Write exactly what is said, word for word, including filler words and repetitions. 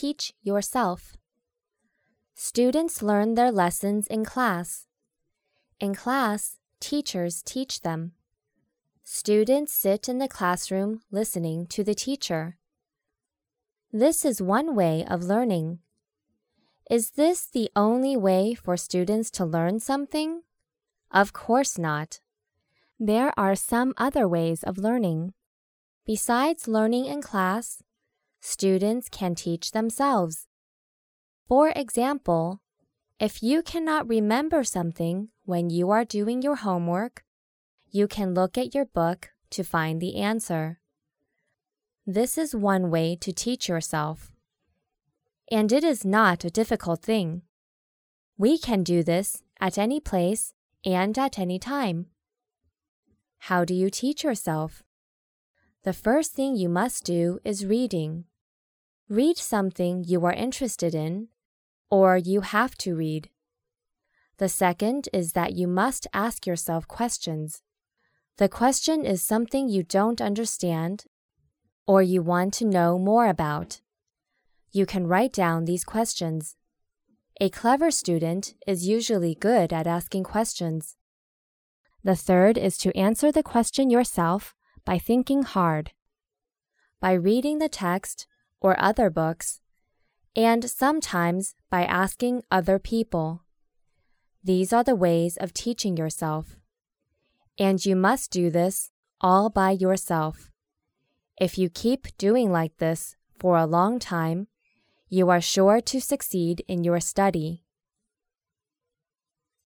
teach yourself. Students learn their lessons in class. In class, teachers teach them. Students sit in the classroom listening to the teacher. This is one way of learning. Is this the only way for students to learn something? Of course not. There are some other ways of learning. Besides learning in class, students can teach themselves. For example, if you cannot remember something when you are doing your homework, you can look at your book to find the answer. This is one way to teach yourself. And it is not a difficult thing. We can do this at any place and at any time. How do you teach yourself? The first thing you must do is reading. Read something you are interested in, or you have to read. The second is that you must ask yourself questions. The question is something you don't understand or you want to know more about. You can write down these questions. A clever student is usually good at asking questions. The third is to answer the question yourself by thinking hard, by reading the text or other books, and sometimes by asking other people. These are the ways of teaching yourself. And you must do this all by yourself. If you keep doing like this for a long time, you are sure to succeed in your study.